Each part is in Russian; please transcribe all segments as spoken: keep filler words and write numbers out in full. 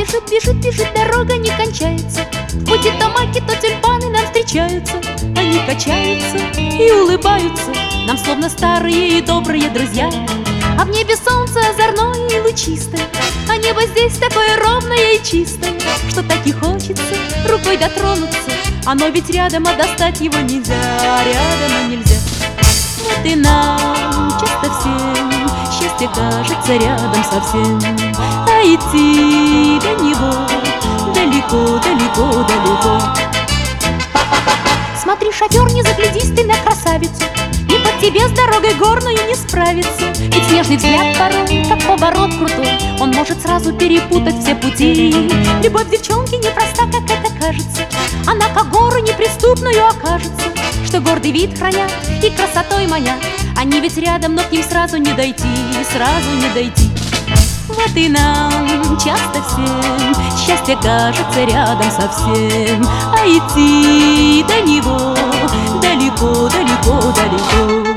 бежит, бежит, бежит, дорога не кончается. В пути то маки, то тюльпаны нам встречаются. Они качаются и улыбаются нам, словно старые и добрые друзья. А в небе солнце озорное и лучистое, а небо здесь такое ровное и чистое, что так и хочется рукой дотронуться. Оно ведь рядом, а достать его нельзя, рядом, а нельзя. Вот и нам часто всем счастье кажется рядом совсем, а идти до него далеко, далеко, далеко. Смотри, шофер, не заглядись ты на красавицу, и под тебе с дорогой горную не справится. Ведь снежный взгляд порой, как поворот крутой, он может сразу перепутать все пути. Любовь девчонки непроста, как это кажется, она как гору неприступную окажется. Что гордый вид хранят и красотой манят, они ведь рядом, но к ним сразу не дойти, сразу не дойти. Вот и нам часто всем счастье кажется рядом совсем, а идти до него далеко, далеко, далеко.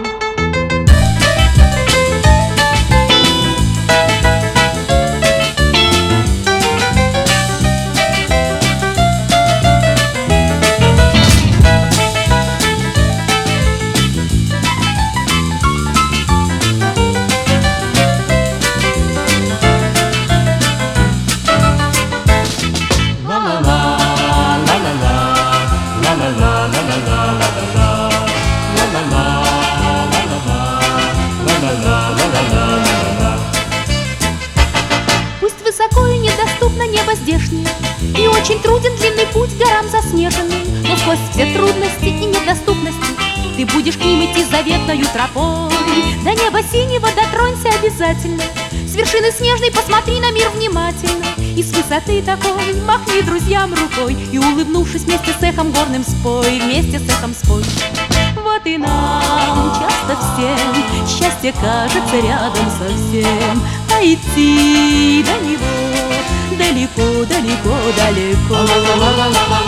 Пусть высоко и недоступно небо здешнее, и очень труден длинный путь горам заснеженным, но сквозь все трудности и недоступности ты будешь к ним идти заветною тропой. До неба синего дотронься обязательно, с вершины снежной посмотри на мир внимательно, и с высоты такой махни друзьям рукой, и, улыбнувшись, вместе с эхом горным спой, вместе с эхом спой. Вот и нам часто всем счастье кажется рядом совсем, а идти до него далеко, далеко, далеко.